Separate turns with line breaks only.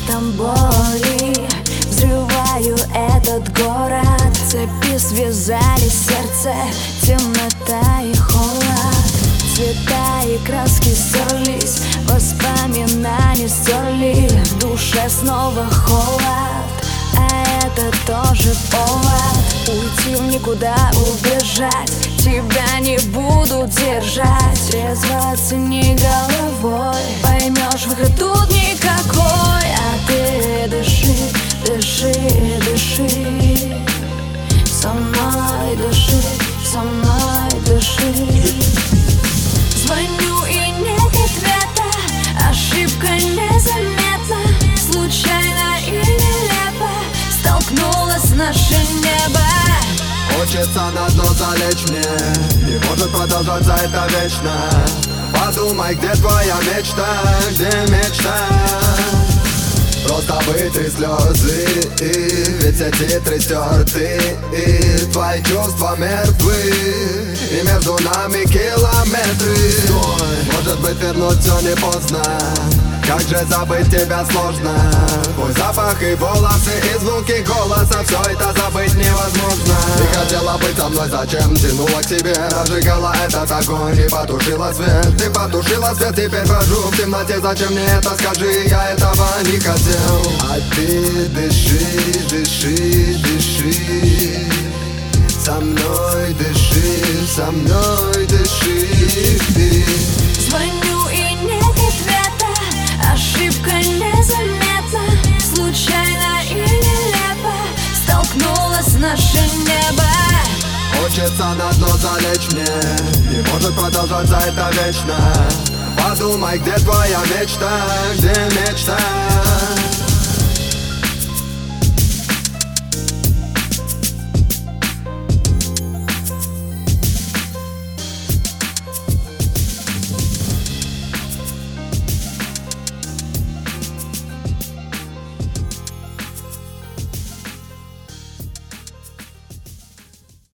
светом боли взрываю этот город. Цепи связали сердце, темнота и холод. Цвета и краски стерлись, воспоминания стерли. В душе снова холод, а это тоже повод уйти в никуда, убежать. Тебя не буду держать. Трезво оцени головой, поймешь, выход тут никакой. А ты дыши, дыши, дыши. Со мной дыши, со мной дыши. Звоню и нет ответа, ошибка незаметна. Случайно и нелепо столкнулось наше небо.
Хочется на дно залечь мне, не может продолжаться это вечно. Подумай, где твоя мечта, где мечта? Просто вытри слезы, ведь все титры стерты, и твои чувства мертвы, и между нами километры. Стой, может быть, вернуть все не поздно. Как же забыть тебя сложно. Твой запах и волосы, и звуки голоса, все это забыть невозможно. Ты хотела быть со мной, зачем тянула к себе? Разжигала этот огонь и потушила свет. Ты потушила свет, теперь хожу в темноте. Зачем мне это, скажи, я этого не хотел. А ты дыши, дыши, дыши. Со мной дыши, со мной дыши.
Звоню и нет ответа, ошибка незаметна. Случайно и нелепо столкнулось наше небо.
Хочется на дно залечь мне, не может продолжаться это вечно. Подумай, где твоя мечта, где мечта?